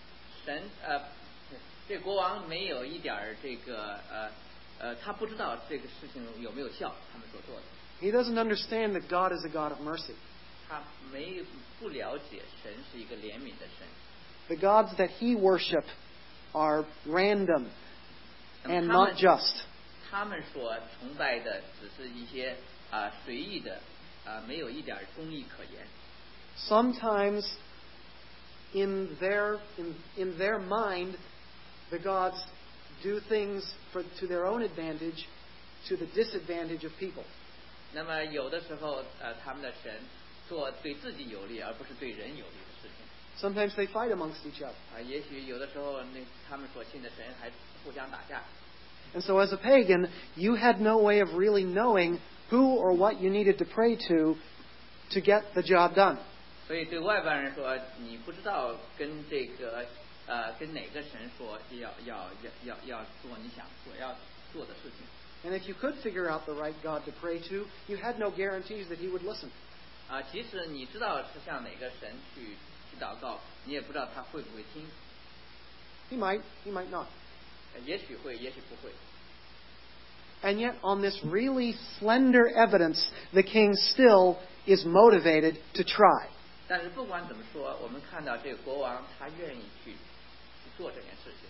这国王没有一点他不知道这个事情有没有效，他们所做的。 He doesn't understand that God is a God of mercy. 他不了解神是一个怜悯的神。 The gods that he worship are random and not just. 他们所崇拜的只是一些随意的没有一点公义可言。 Sometimes in their mind, the gods do things to their own advantage, to the disadvantage of people. 那么有的时候他们的神做对自己有利，而不是对人有利的事情。 Sometimes they fight amongst each other. 也许有的时候他们所信的神还互相打架。 And so as a pagan, you had no way of really knowing who or what you needed to pray to get the job done. 所以对外邦人说，你不知道跟哪个神说要做你所要做的事情。 And if you could figure out the right God to pray to, you had no guarantees that he would listen. 即使你知道是向哪个神去祷告，你也不知道他会不会听。 He might not. 也许会，也许不会。 And yet, on this really slender evidence, the king still is motivated to try. 但是不管怎么说，我们看到这个国王他愿意去做这件事情。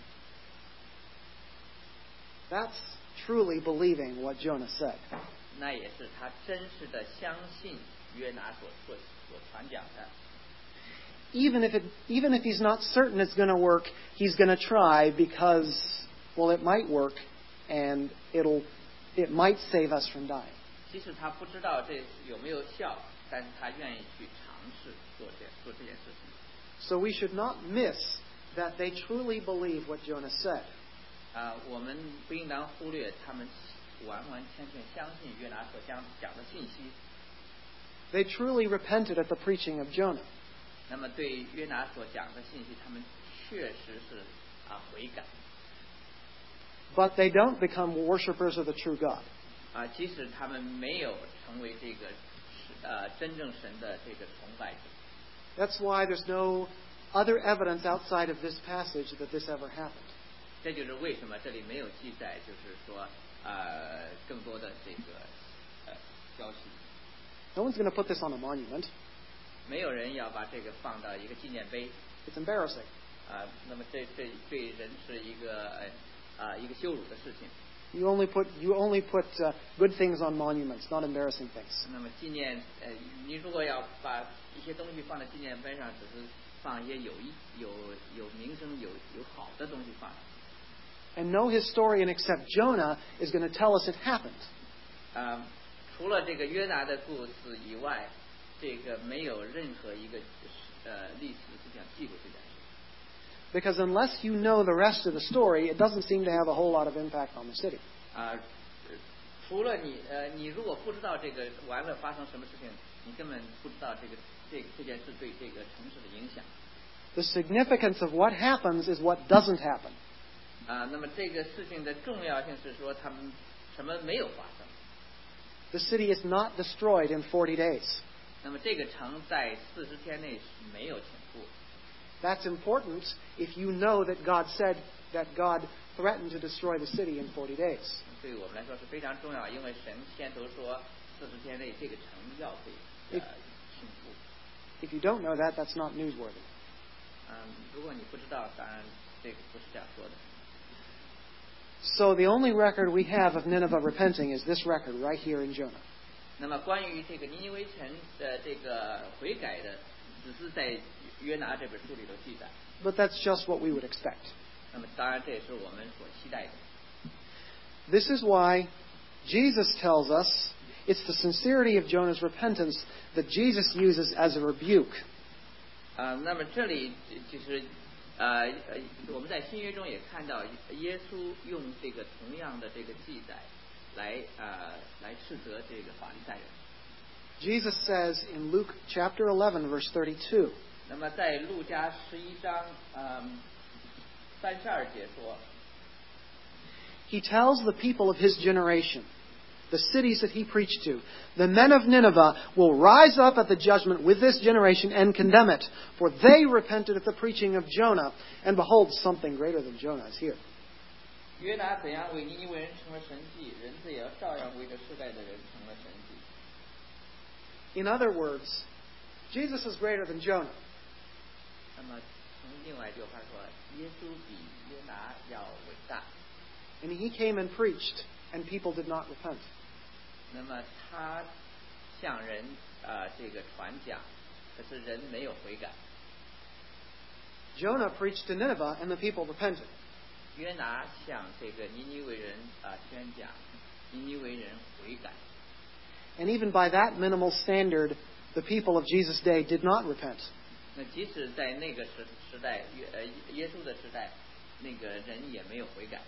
That's truly believing what Jonah said. 那也是他真实的相信约拿所传讲的。 Even if he's not certain it's going to work, he's going to try because, well, it might work, and it might save us from dying. 即使他不知道这有没有效，但是他愿意去尝试做这件事情。 So we should not miss that they truly believe what Jonah said. 我们不应当忽略他们完完全全相信约拿所讲的信息。 They truly repented at the preaching of Jonah. 那么对约拿所讲的信息，他们确实是悔改。 But they don't become worshippers of the true God. 即使他们没有成为这个真正神的这个崇拜者。 That's why there's no other evidence outside of this passage that this ever happened. 这就是为什么这里没有记载，就是说更多的这个消息。 No one's going to put this on a monument. 没有人要把这个放到一个纪念碑。 It's embarrassing. 那么这对人是一个一个羞辱的事情。 You only put good things on monuments, not embarrassing things. 那么纪念你如果要把一些东西放在纪念碑上，只是放一些有名声有好的东西放。 And no historian except Jonah is going to tell us it happened. 除了这个约拿的故事以外，这个没有任何一个历史是想记录这件事。 Because unless you know the rest of the story, it doesn't seem to have a whole lot of impact on the city. 除了你如果不知道这个完了发生什么事情，你根本不知道这件事对这个城市的影响。 The significance of what happens is what doesn't happen. 那么这个事情的重要性是说，他们什么没有发生。 The city is not destroyed in 40 days. 那么这个城在40天内是没有倾覆。 That's important if you know that God said that God threatened to destroy the city in 40 days. 对我们来说是非常重要，因为神先头说40天内这个城要被倾覆。 If you don't know that, that's not newsworthy. 如果你不知道，当然这个不是这样说的。 So the only record we have of Nineveh repenting is this record right here in Jonah. 那么关于这个尼尼微城的这个悔改的，只是在约拿这本书里头记载。 But that's just what we would expect. 那么当然这也是我们所期待的。 This is why Jesus tells us it's the sincerity of Jonah's repentance that Jesus uses as a rebuke. 那么这里就是我们在新约中也看到耶稣用这个同样的这个记载来斥责这个法利赛人。 Jesus says in Luke chapter 11 verse 32. 那么在路加11章32节说 He tells the people of his generation, the cities that he preached to, the men of Nineveh will rise up at the judgment with this generation and condemn it, for they repented at the preaching of Jonah, and behold, something greater than Jonah is here. 约拿怎样为尼尼微人成了神迹，人子也要照样为这世代的人成了神迹。 In other words, Jesus is greater than Jonah. 那么从另外一句话说，耶稣比约拿要伟大。 And he came and preached, and people did not repent. 那么他向人这个传讲，可是人没有悔改。 Jonah preached to Nineveh, and the people repented. 约拿向这个尼尼微人宣讲，尼尼微人悔改。 And even by that minimal standard, the people of Jesus' day did not repent. 那即使在那个时代，耶稣的时代，那个人也没有悔改。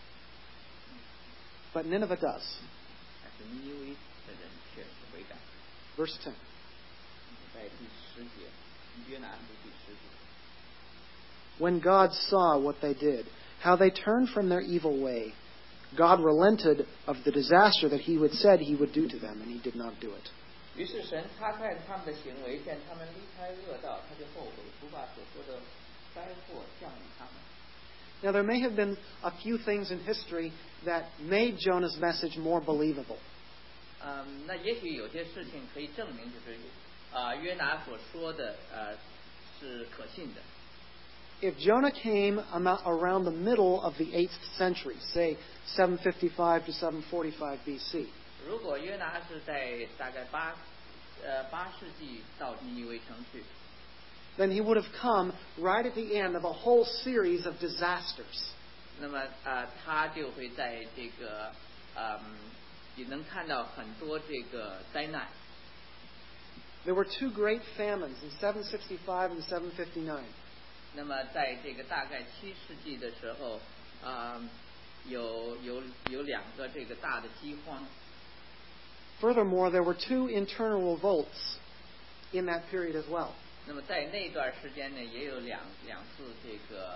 But Nineveh does. 但是尼尼微的人却是悔改。 Verse 10. 在第10节，约拿书第10节。 When God saw what they did, how they turned from their evil way, God relented of the disaster that he had said he would do to them, and he did not do it. 于是神察看他们的行为，见他们离开恶道，他就后悔，不把所说的灾祸降于他们。 Now, there may have been a few things in history that made Jonah's message more believable. 那也许有些事情可以证明，就是约拿所说的是可信的。 If Jonah came around the middle of the 8th century, say 755 to 745 BC, 如果约拿是在大概8世纪到尼尼微城去， then he would have come right at the end of a whole series of disasters. 那么他就会在这个也能看到很多这个灾难。 There were two great famines in 765 and 759. 那么在这个大概7世纪的时候，有2个这个大的饥荒。 Furthermore, there were two internal revolts in that period as well. 那么在那段时间内，也有两次这个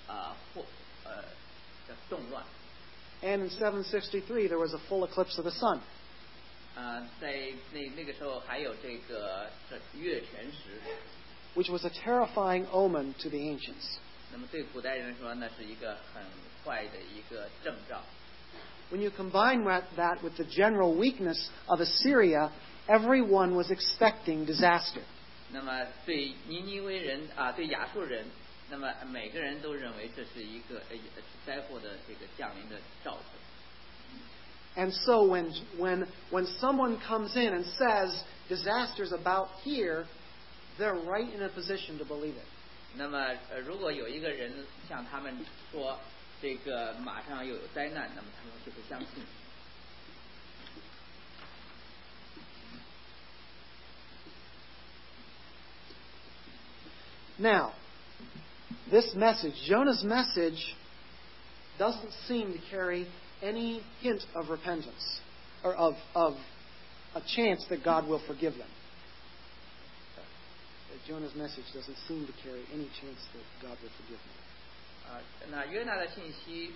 动乱。 And in 763, there was a full eclipse of the sun. 在那个时候还有这个月全食， which was a terrifying omen to the ancients. 那么对古代人说，那是一个很坏的一个征兆。 When you combine that with the general weakness of Assyria, everyone was expecting disaster. 那么对尼尼微人对亚述人， 那么每个人都认为这是一个灾祸的这个降临的兆头。 And so when someone comes in and says disaster's about here, they're right in a position to believe it. 那么如果有一个人向他们说这个马上又有灾难，那么他们就会相信。 Now, this message, Jonah's message, doesn't seem to carry any hint of repentance or of a chance that God will forgive them. Jonah's message doesn't seem to carry any chance that God will forgive them. 那约拿的信息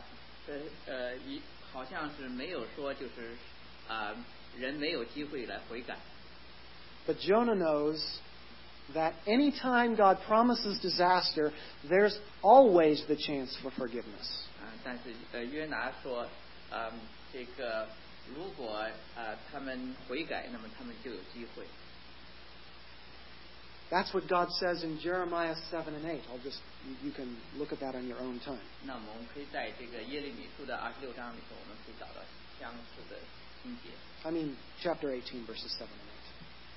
好像是没有说就是人没有机会来悔改。 But Jonah knows that any time God promises disaster, there's always the chance for forgiveness. 但是约拿说，这个如果他们悔改，那么他们就有机会。 That's what God says in Jeremiah 7 and 8. You can look at that on your own time. 那么我们可以在这个耶利米书的26章里头，我们可以找到相似的情节。 I mean, chapter 18, verses 7 and 8.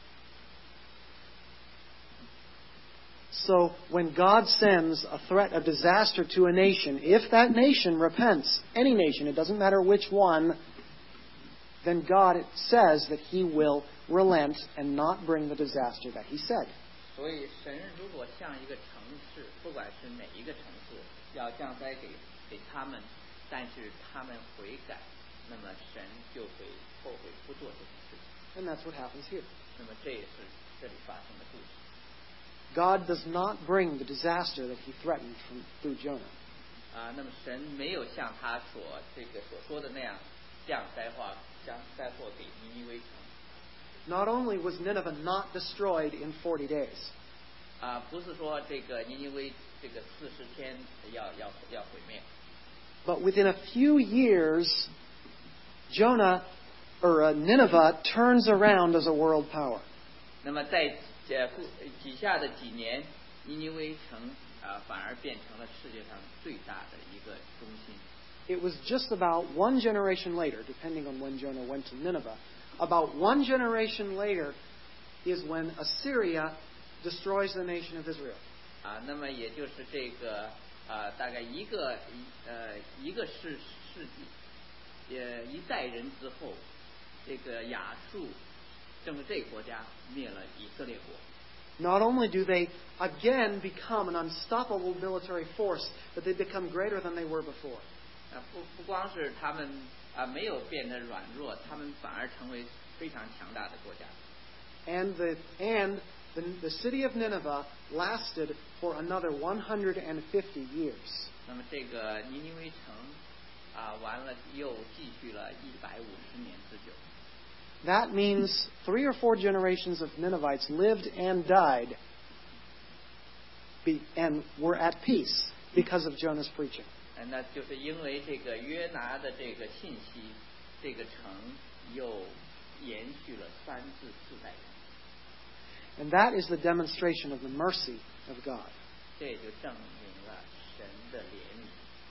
So, when God sends a threat of disaster to a nation, if that nation repents, any nation, it doesn't matter which one, then God says that He will relent and not bring the disaster that He said. 所以神如果向一个城市，不管是哪一个城市，要降灾给他们，但是他们悔改，那么神就会后悔不做这件事情。 And that's what happens here. 那么这也是这里发生的故事。 God does not bring the disaster that He threatened through Jonah. 那么神没有像他所说的那样降灾祸给尼尼微城。 Not only was Nineveh not destroyed in 40 days, 不是说这个尼尼微这个40天要毁灭。 but within a few years, Nineveh turns around as a world power. 那么在底下的几年，尼尼微城反而变成了世界上最大的一个中心。 It was just about one generation later, depending on when Jonah went to Nineveh, about one generation later is when Assyria destroys the nation of Israel. 那么也就是这个大概一个世纪，一代人之后，这个亚述正是这个国家灭了以色列国。 Not only do they again become an unstoppable military force, but they become greater than they were before. 不光是他们没有变得软弱，他们反而成为非常强大的国家。 And the city of Nineveh lasted for another 150 years. 那么这个尼尼微城完了又继续了150年之久。 That means 3 or 4 generations of Ninevites lived and died and were at peace because of Jonah's preaching. 那就是因为这个约拿的这个信息，这个城又延续了3至4代人。 And that is the demonstration of the mercy of God. 这也就证明了神的怜悯。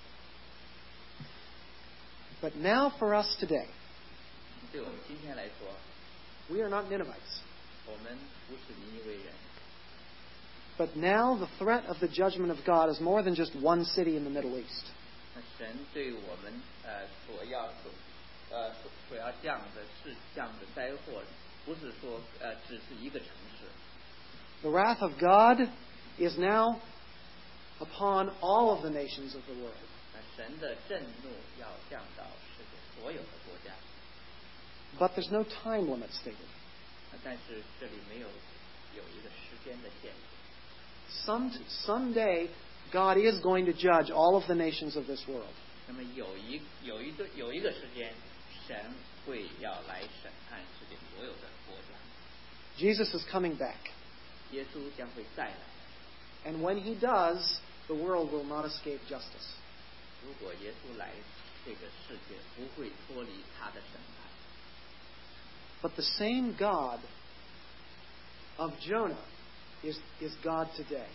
But now for us today, 对我们今天来说， we are not Ninevites. 我们不是尼尼微人。 But now the threat of the judgment of God is more than just one city in the Middle East. 神对我们所要降的灾祸，不是说只是一个城市。 The wrath of God is now upon all of the nations of the world. 神的震怒要降到世界所有的国家。 But there's no time limit stated. 但是这里没有一个时间的限制。 Someday, God is going to judge all of the nations of this world. 那么有一个时间，神会要来审判世界所有的国家。 Jesus is coming back. 耶稣将会再来。 And when He does, the world will not escape justice. 如果耶稣来，这个世界不会脱离他的审判。 But the same God of Jonah is God today.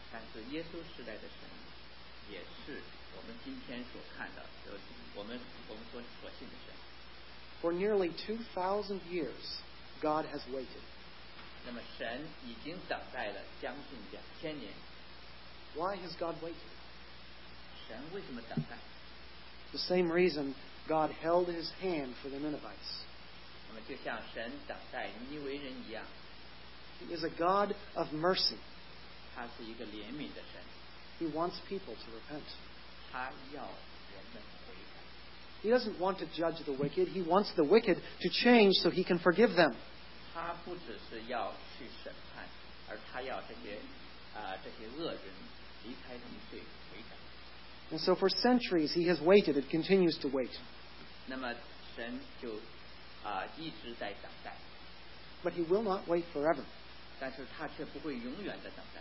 但是耶稣时代的神也是我们今天所看到的，我们所信的神。 For nearly 2,000 years, God has waited. 那么神已经等待了将近2000年。 Why has God waited? 神为什么等待？ The same reason God held his hand for the Ninevites. 那么就像神等待尼尼微人一样， He is a God of mercy. 他是一个怜悯的神， He wants people to repent. 他要人们悔改。 He doesn't want to judge the wicked. He wants the wicked to change so he can forgive them. 他不只是要去审判，而他要这些恶人离开他们罪悔改。 And so for centuries he has waited and continues to wait. 那么神就一直在等待， But he will not wait forever. 但是他却不会永远的等待。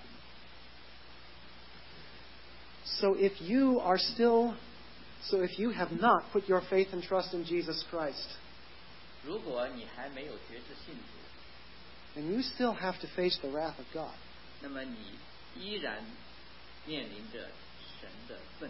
So if you have not put your faith and trust in Jesus Christ, 如果你还没有决志信主， then you still have to face the wrath of God. 那么你依然面临着神的愤怒。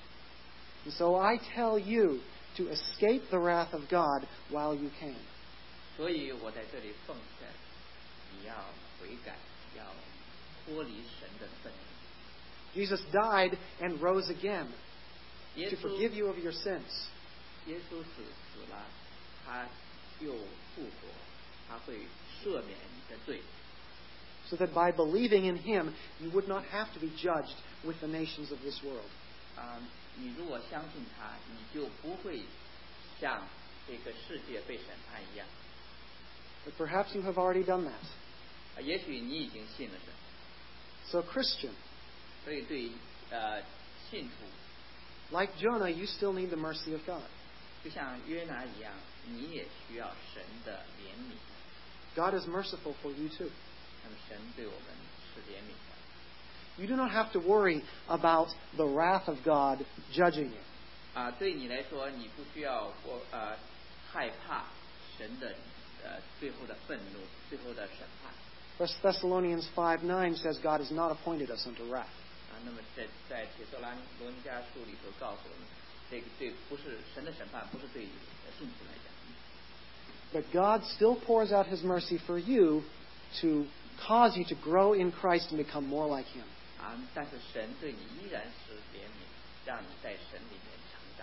And so I tell you to escape the wrath of God while you can. 所以我在这里奉劝你要悔改，要脱离神的愤怒。 Jesus died and rose again 耶 to 稣 forgive you of your sins. 耶稣死了，他又复活，他会赦免你的罪， So that by believing in him, you would not have to be judged with the nations of this world. 你如果相信他，你就不会像这个世界被审判一样。 But perhaps you have already done that. 也许你已经信了神， So Christian, 所以对信徒， like Jonah, you still need the mercy of God. 就像约拿一样，你也需要神的怜悯。 God is merciful for you too. 那么神对我们是怜悯的。 You do not have to worry about the wrath of God judging you. 对你来说，你不需要害怕神的最后的愤怒，最后的审判。 1 Thessalonians 5:9 says God has not appointed us unto wrath. 那么在铁色罗尼迦书里头告诉我们，这个不是神的审判，不是对信徒来讲。 But God still pours out his mercy for you to cause you to grow in Christ and become more like him. 但是神对你依然是怜悯，让你在神里面成长。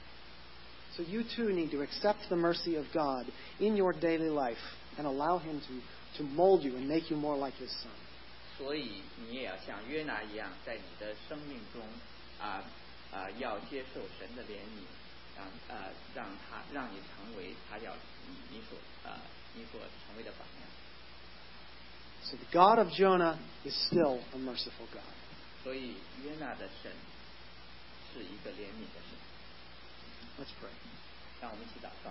So you too need to accept the mercy of God in your daily life and allow him to mold you and make you more like his son. 所以你也要像约拿一样，在你的生命中要接受神的怜悯，让你成为他要你所成为的榜样。 So the God of Jonah is still a merciful God. 所以约拿的神是一个怜悯的神。 Let's pray. 让我们一起祷告。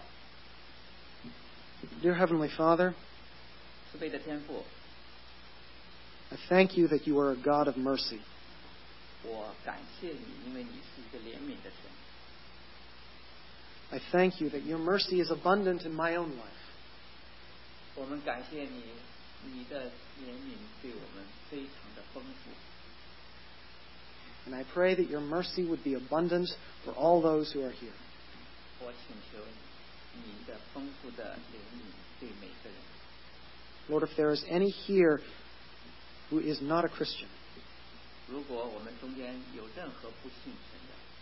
Dear Heavenly Father, 慈悲的天父， I thank you that you are a God of mercy. 我感谢你，因为你是一个怜悯的神。 I thank you that your mercy is abundant in my own life. 我们感谢你，你的怜悯对我们非常的丰富。 And I pray that your mercy would be abundant for all those who are here. 我请求你的丰富的怜悯对每个人。 Lord, if there is any here who is not a Christian, 如果我们中间有任何不信神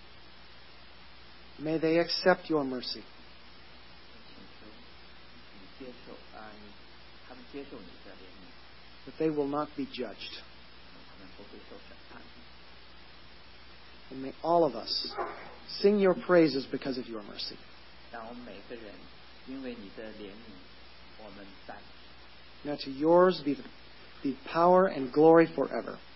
的， may they accept your mercy. 请求你接受他们接受你的怜悯， That they will not be judged. 他们不会受审判。 And may all of us sing your praises because of your mercy. 让我们每个人因为你的怜悯，我们赞美。 Now to yours be the power and glory forever.